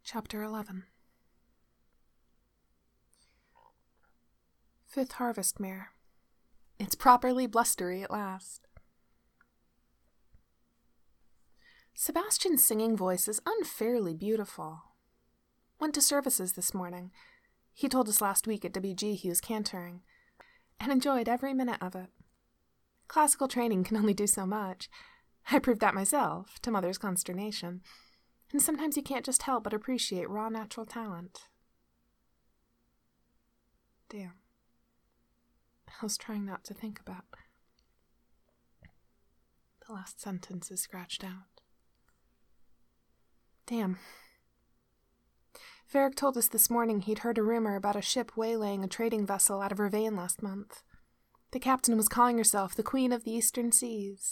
Chapter 11. Fifth Harvest Mare. It's properly blustery at last. Sebastian's singing voice is unfairly beautiful. Went to services this morning. He told us last week at WG he was cantering, and enjoyed every minute of it. Classical training can only do so much. I proved that myself, to Mother's consternation. And sometimes you can't just help but appreciate raw natural talent. Damn. I was trying not to think about. The last sentence is scratched out. Damn. Varric told us this morning he'd heard a rumor about a ship waylaying a trading vessel out of Vervain last month. The captain was calling herself the Queen of the Eastern Seas.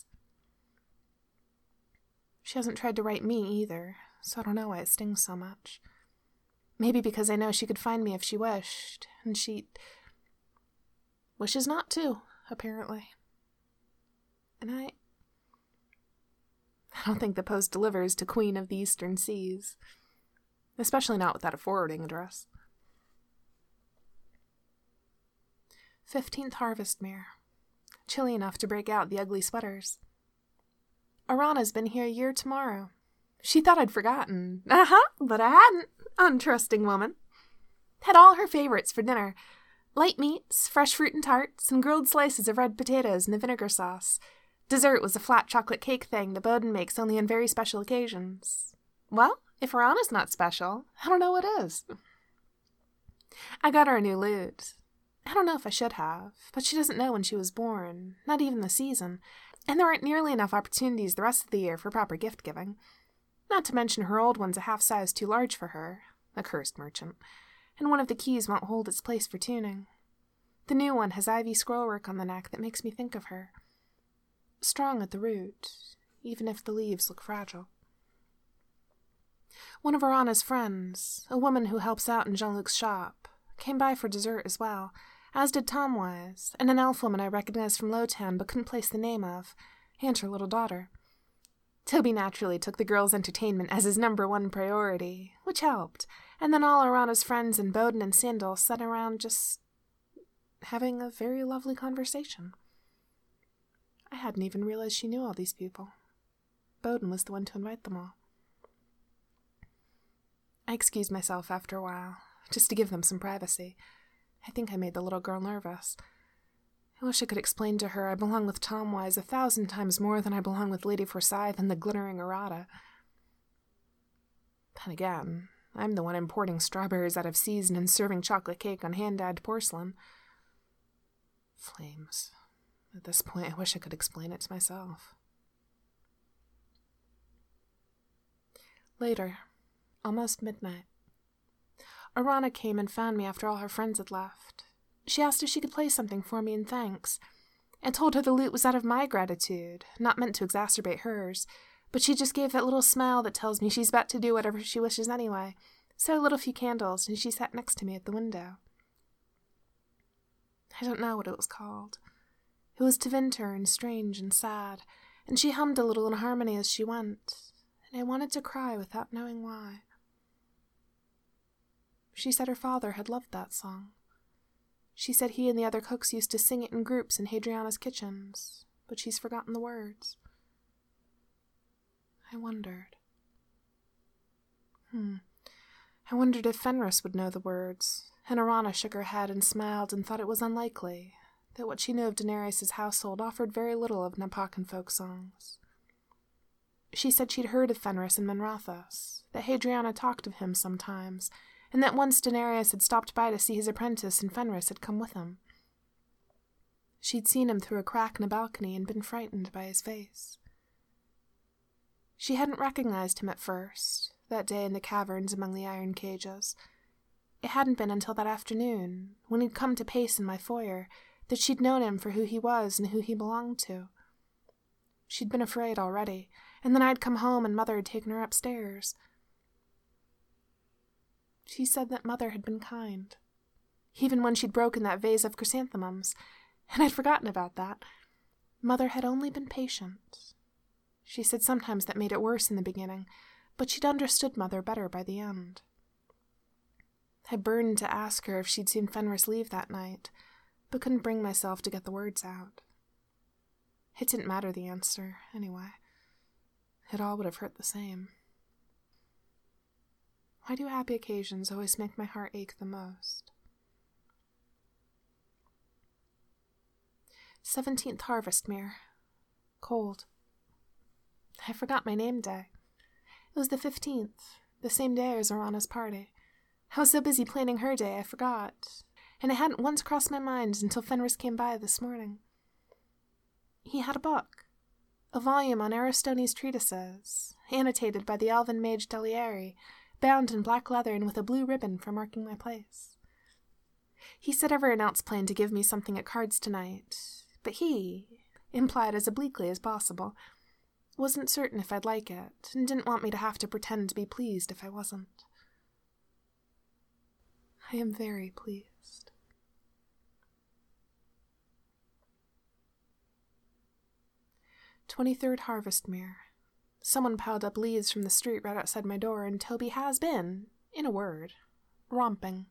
She hasn't tried to write me either, so I don't know why it stings so much. Maybe because I know she could find me if she wished, and she wishes not to, apparently. And I don't think the post delivers to Queen of the Eastern Seas, especially not without a forwarding address. 15th Harvest Mare. Chilly enough to break out the ugly sweaters. Arana's been here a year tomorrow. She thought I'd forgotten. But I hadn't. Untrusting woman. Had all her favorites for dinner. Light meats, fresh fruit and tarts, and grilled slices of red potatoes in a vinegar sauce. Dessert was a flat chocolate cake thing that Bowden makes only on very special occasions. Well, if Arana's not special, I don't know what is. I got her a new lute. I don't know if I should have, but she doesn't know when she was born, not even the season, and there aren't nearly enough opportunities the rest of the year for proper gift-giving. Not to mention her old one's a half size too large for her, a cursed merchant, and one of the keys won't hold its place for tuning. The new one has ivy scrollwork on the neck that makes me think of her. Strong at the root, even if the leaves look fragile. One of Arana's friends, a woman who helps out in Jean-Luc's shop, came by for dessert as well, as did Tomwise, and an elf woman I recognized from Lowtown but couldn't place the name of, and her little daughter. Toby naturally took the girls' entertainment as his #1 priority, which helped, and then all Arana's friends and Bowden and Sandal sat around just having a very lovely conversation. I hadn't even realized she knew all these people. Bowden was the one to invite them all. I excused myself after a while, just to give them some privacy. I think I made the little girl nervous. I wish I could explain to her I belong with Tomwise 1,000 times more than I belong with Lady Forsyth and the glittering errata. Then again, I'm the one importing strawberries out of season and serving chocolate cake on hand-dyed porcelain. Flames. At this point, I wish I could explain it to myself. Later, almost midnight. Arana came and found me after all her friends had left. She asked if she could play something for me in thanks, and told her the lute was out of my gratitude, not meant to exacerbate hers, but she just gave that little smile that tells me she's about to do whatever she wishes anyway, so I lit a few candles, and she sat next to me at the window. I don't know what it was called. It was Tevinter and strange and sad, and she hummed a little in harmony as she went, and I wanted to cry without knowing why. She said her father had loved that song. She said he and the other cooks used to sing it in groups in Hadriana's kitchens, but she's forgotten the words. I wondered. I wondered if Fenris would know the words, and Arana shook her head and smiled and thought it was unlikely, that what she knew of Daenerys' household offered very little of Napakan folk songs. She said she'd heard of Fenris in Menrathos, that Hadriana talked of him sometimes, and that once Daenerys had stopped by to see his apprentice and Fenris had come with him. She'd seen him through a crack in a balcony and been frightened by his face. She hadn't recognized him at first, that day in the caverns among the iron cages. It hadn't been until that afternoon, when he'd come to pace in my foyer, that she'd known him for who he was and who he belonged to. She'd been afraid already, and then I'd come home and Mother had taken her upstairs. She said that Mother had been kind, even when she'd broken that vase of chrysanthemums, and I'd forgotten about that. Mother had only been patient. She said sometimes that made it worse in the beginning, but she'd understood Mother better by the end. I burned to ask her if she'd seen Fenris leave that night, but couldn't bring myself to get the words out. It didn't matter the answer, anyway. It all would have hurt the same. Why do happy occasions always make my heart ache the most? 17th Harvestmere. Cold. I forgot my name day. It was the 15th, the same day as Arana's party. I was so busy planning her day I forgot, and it hadn't once crossed my mind until Fenris came by this morning. He had a book, a volume on Aristotle's treatises, annotated by the elven mage Delieri, bound in black leather and with a blue ribbon for marking my place. He said everyone else planned to give me something at cards tonight, but he, implied as obliquely as possible, wasn't certain if I'd like it, and didn't want me to have to pretend to be pleased if I wasn't. I am very pleased. "23rd Harvestmere. Someone piled up leaves from the street right outside my door, and Toby has been, in a word, romping.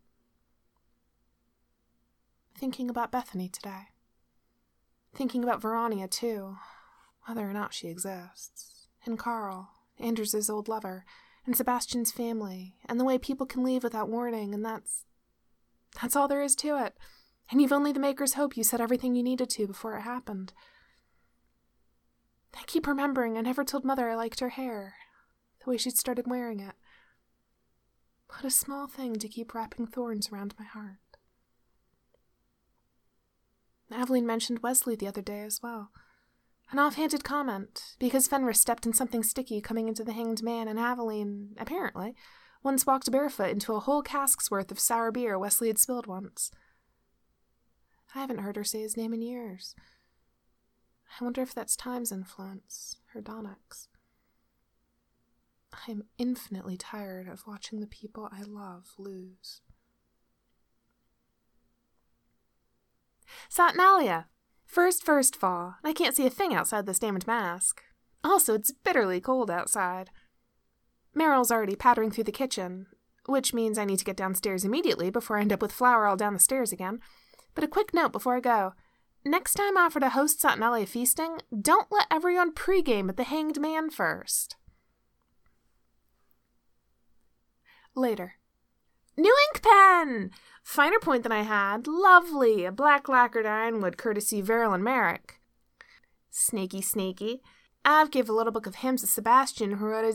Thinking about Bethany today. Thinking about Veronia, too, whether or not she exists. And Carl, Anders' old lover, and Sebastian's family, and the way people can leave without warning, and that's all there is to it. And you've only the Maker's hope you said everything you needed to before it happened. I keep remembering I never told Mother I liked her hair, the way she'd started wearing it. What a small thing to keep wrapping thorns around my heart. Aveline mentioned Wesley the other day as well. An offhanded comment, because Fenris stepped in something sticky coming into the Hanged Man, and Aveline, apparently, once walked barefoot into a whole cask's worth of sour beer Wesley had spilled once. I haven't heard her say his name in years. I wonder if that's time's influence, her Donix. I am infinitely tired of watching the people I love lose. Saturnalia! First fall. I can't see a thing outside this damned mask. Also, it's bitterly cold outside. Meryl's already pattering through the kitchen, which means I need to get downstairs immediately before I end up with flour all down the stairs again. But a quick note before I go. Next time I offer to host Saturnalia feasting, don't let everyone pregame at the Hanged Man first. Later. New ink pen! Finer point than I had. Lovely. A black lacquered ironwood courtesy Veril and Merrick. Snaky. I've give a little book of hymns to Sebastian who wrote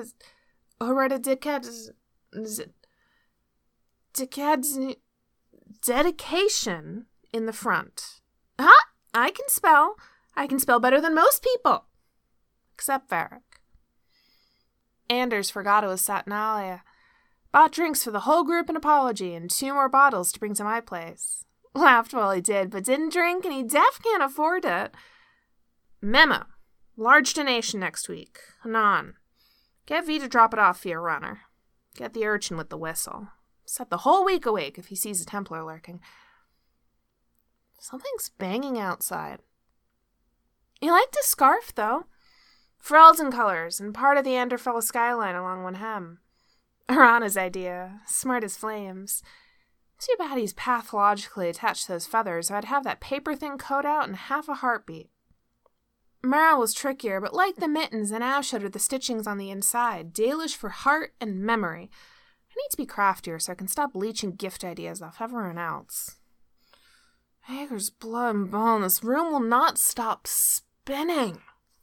a dedication in the front. Huh? I can spell. I can spell better than most people. Except Varric. Anders forgot it was Saturnalia. Bought drinks for the whole group in apology and 2 more bottles to bring to my place. Laughed while he did, but didn't drink, and he def can't afford it. Memo. Large donation next week. Anon. Get V to drop it off via runner. Get the urchin with the whistle. Set the whole week awake if he sees a Templar lurking. Something's banging outside. He liked his scarf, though. Ferelden colors and part of the Anderfell skyline along one hem. Arana's idea. Smart as flames. Too bad he's pathologically attached to those feathers, or I'd have that paper thing coat out in half a heartbeat. Meryl was trickier, but like the mittens and Avshud are the stitchings on the inside, Dalish for heart and memory. I need to be craftier so I can stop leeching gift ideas off everyone else. Hager's blood and bone, this room will not stop spinning.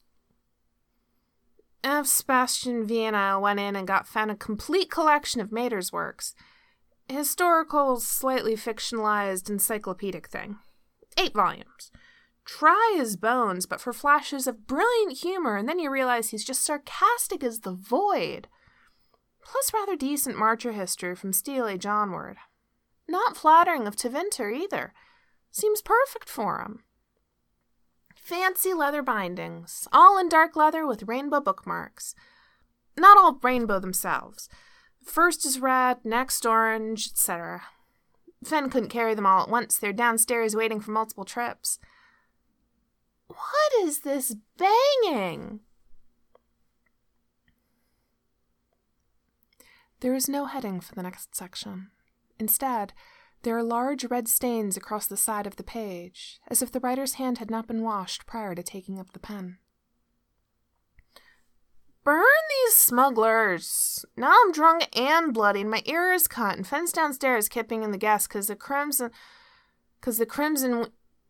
F. Sebastian V and I went in and found a complete collection of Mater's works. Historical, slightly fictionalized, encyclopedic thing. 8 volumes. Dry as bones, but for flashes of brilliant humor, and then you realize he's just sarcastic as the void. Plus rather decent marcher history from Steel Age onward. Not flattering of Tevinter either. Seems perfect for him. Fancy leather bindings, all in dark leather with rainbow bookmarks. Not all rainbow themselves. First is red, next orange, etc. Fen couldn't carry them all at once. They're downstairs waiting for multiple trips. What is this banging? There is no heading for the next section. Instead, there are large red stains across the side of the page, as if the writer's hand had not been washed prior to taking up the pen. Burn these smugglers! Now I'm drunk and bloody, and my ear is cut, and Fenn's downstairs kipping in the gas because the crimson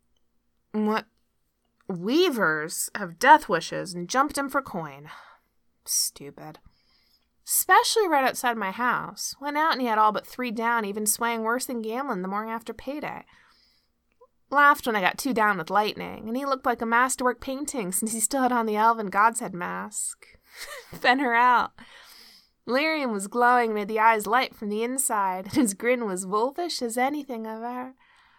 weavers have death wishes and jumped him for coin. Stupid. Especially right outside my house. Went out and he had all but 3 down, even swaying worse than gambling the morning after payday. Laughed when I got 2 down with lightning, and he looked like a masterwork painting since he still had on the elven god's head mask. Fend her out. Lyrium was glowing, made the eyes light from the inside, and his grin was wolfish as anything I've ever...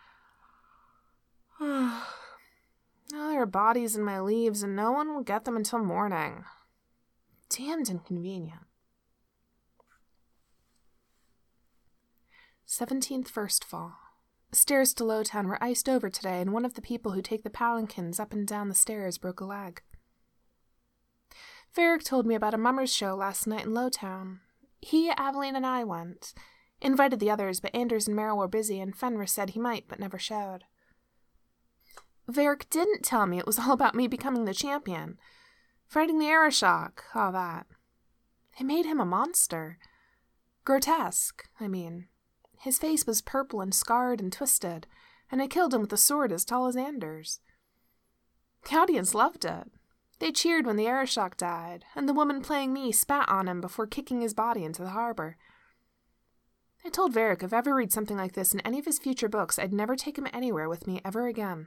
Now there are bodies in my leaves, and no one will get them until morning. Damned inconvenient. 17th First Fall. Stairs to Lowtown were iced over today, and one of the people who take the palanquins up and down the stairs broke a leg. Varric told me about a mummers show last night in Lowtown. He, Aveline, and I went. Invited the others, but Anders and Meryl were busy, and Fenris said he might, but never showed. Varric didn't tell me it was all about me becoming the champion. Fighting the Arishok, all that. It made him a monster. Grotesque, I mean. His face was purple and scarred and twisted, and I killed him with a sword as tall as Anders. The audience loved it. They cheered when the Arishok died, and the woman playing me spat on him before kicking his body into the harbor. I told Varric if I ever read something like this in any of his future books, I'd never take him anywhere with me ever again.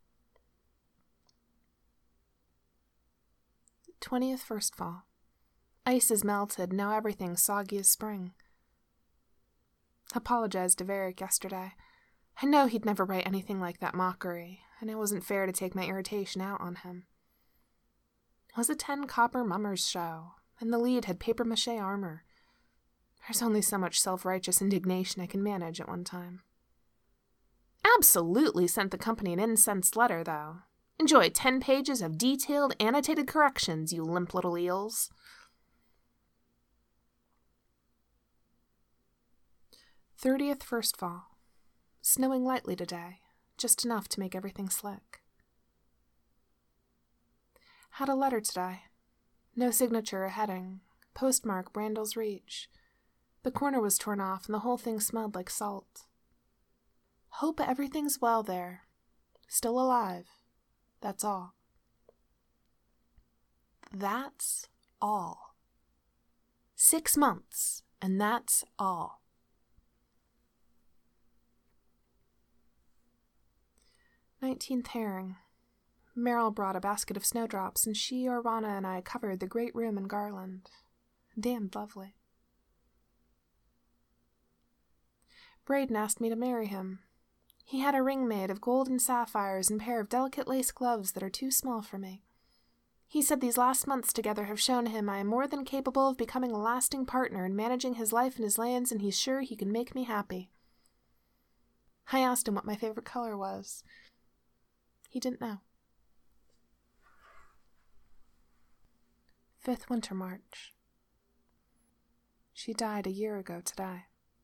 20th First Fall. Ice is melted, now everything's soggy as spring. Apologized to Varric yesterday. I know he'd never write anything like that mockery, and it wasn't fair to take my irritation out on him. It was a 10 copper mummers show, and the lead had papier-mâché armor. There's only so much self-righteous indignation I can manage at one time. Absolutely sent the company an incensed letter, though. Enjoy 10 pages of detailed, annotated corrections, you limp little eels. 30th First Fall. Snowing lightly today, just enough to make everything slick. Had a letter today. No signature or heading. Postmark Brandal's Reach. The corner was torn off and the whole thing smelled like salt. Hope everything's well there. Still alive. That's all. That's all. 6 months, and that's all. 19th Herring. Meryl brought a basket of snowdrops, and she, Orvana, and I covered the great room in garland. Damned lovely. Braden asked me to marry him. He had a ring made of gold and sapphires and a pair of delicate lace gloves that are too small for me. He said these last months together have shown him I am more than capable of becoming a lasting partner in managing his life and his lands, and he's sure he can make me happy. I asked him what my favorite color was. He didn't know. 5th Winter March. She died a year ago today.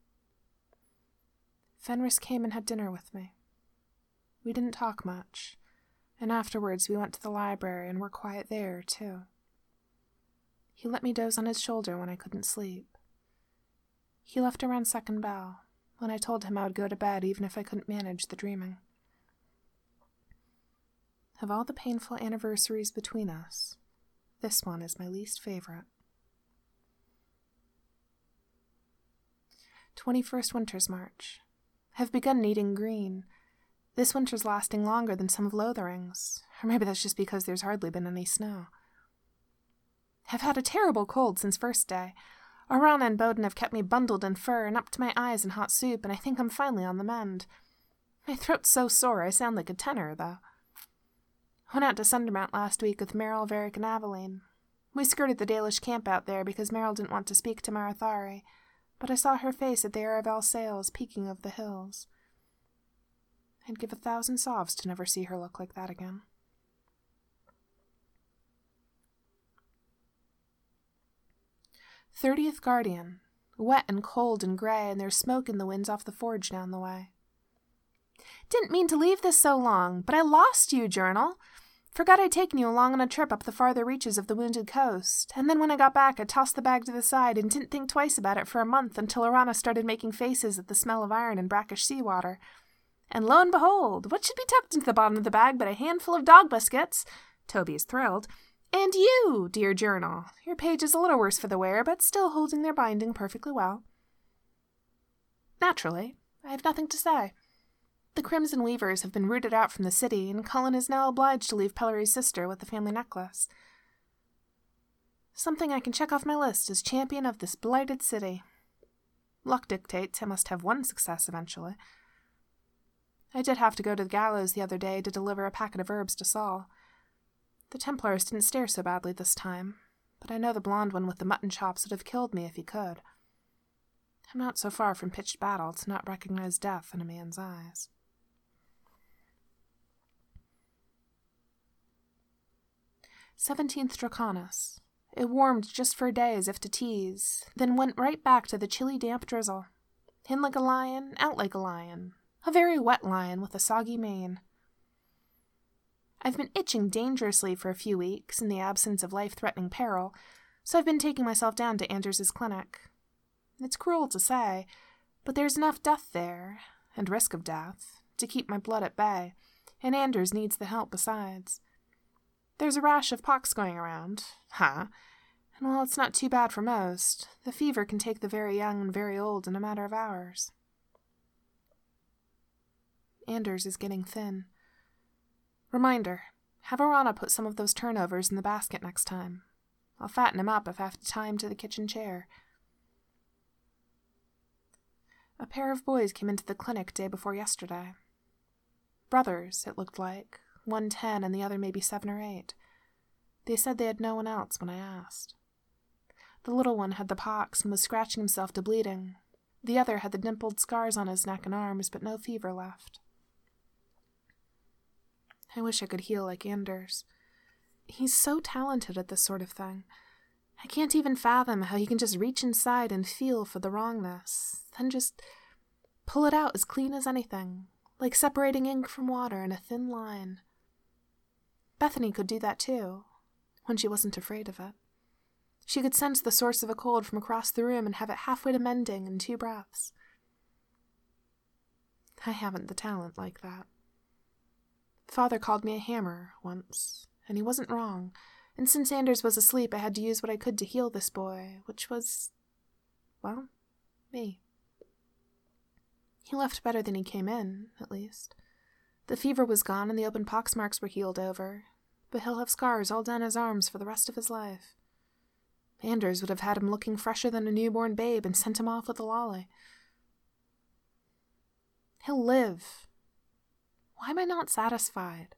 Fenris came and had dinner with me. We didn't talk much, and afterwards we went to the library and were quiet there, too. He let me doze on his shoulder when I couldn't sleep. He left around second bell, when I told him I would go to bed even if I couldn't manage the dreaming. Of all the painful anniversaries between us, this one is my least favorite. 21st Winter's March. Have begun needing green. This winter's lasting longer than some of Lothering's, or maybe that's just because there's hardly been any snow. Have had a terrible cold since first day. Orvana and Bowden have kept me bundled in fur and up to my eyes in hot soup, and I think I'm finally on the mend. My throat's so sore I sound like a tenor, though. Went out to Sundermount last week with Meryl, Varric, and Aveline. We skirted the Dalish camp out there because Meryl didn't want to speak to Marathari, but I saw her face at the Aravel sails peeking over the hills. I'd give 1,000 sovs to never see her look like that again. 30th Guardian. wet and cold and gray, and there's smoke in the winds off the forge down the way. Didn't mean to leave this so long, but I lost you, Journal. Forgot I'd taken you along on a trip up the farther reaches of the Wounded Coast, and then when I got back I tossed the bag to the side and didn't think twice about it for a month until Arana started making faces at the smell of iron and brackish seawater. And lo and behold, what should be tucked into the bottom of the bag but a handful of dog biscuits? Toby is thrilled. And you, dear Journal. Your page is a little worse for the wear, but still holding their binding perfectly well. Naturally, I have nothing to say. The Crimson Weavers have been rooted out from the city, and Cullen is now obliged to leave Pellery's sister with the family necklace. Something I can check off my list as champion of this blighted city. Luck dictates I must have one success eventually. I did have to go to the gallows the other day to deliver a packet of herbs to Saul. The Templars didn't stare so badly this time, but I know the blonde one with the mutton chops would have killed me if he could. I'm not so far from pitched battle to not recognize death in a man's eyes. 17th Draconis. It warmed just for a day as if to tease, then went right back to the chilly damp drizzle. In like a lion, out like a lion. A very wet lion with a soggy mane. I've been itching dangerously for a few weeks in the absence of life-threatening peril, so I've been taking myself down to Anders's clinic. It's cruel to say, but there's enough death there, and risk of death, to keep my blood at bay, and Anders needs the help besides. There's a rash of pox going around, and while it's not too bad for most, the fever can take the very young and very old in a matter of hours. Anders is getting thin. Reminder, have Arana put some of those turnovers in the basket next time. I'll fatten him up if I have to tie him to the kitchen chair. A pair of boys came into the clinic day before yesterday. Brothers, it looked like, one 10 and the other maybe 7 or 8. They said they had no one else when I asked. The little one had the pox and was scratching himself to bleeding. The other had the dimpled scars on his neck and arms, but no fever left. I wish I could heal like Anders. He's so talented at this sort of thing. I can't even fathom how he can just reach inside and feel for the wrongness, then just pull it out as clean as anything, like separating ink from water in a thin line. Bethany could do that too, when she wasn't afraid of it. She could sense the source of a cold from across the room and have it halfway to mending in 2 breaths. I haven't the talent like that. Father called me a hammer once, and he wasn't wrong, and since Anders was asleep I had to use what I could to heal this boy, which was, well, me. He left better than he came in, at least. The fever was gone and the open pox marks were healed over, but he'll have scars all down his arms for the rest of his life. Anders would have had him looking fresher than a newborn babe and sent him off with a lolly. He'll live. Why am I not satisfied?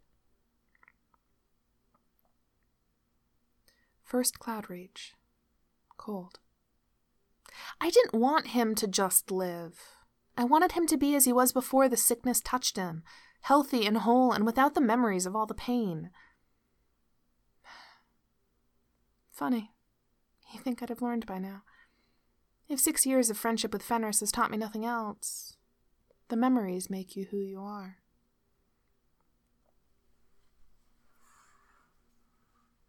First cloud reach. Cold. I didn't want him to just live. I wanted him to be as he was before the sickness touched him, healthy and whole and without the memories of all the pain. Funny. You think I'd have learned by now. If 6 years of friendship with Fenris has taught me nothing else, the memories make you who you are.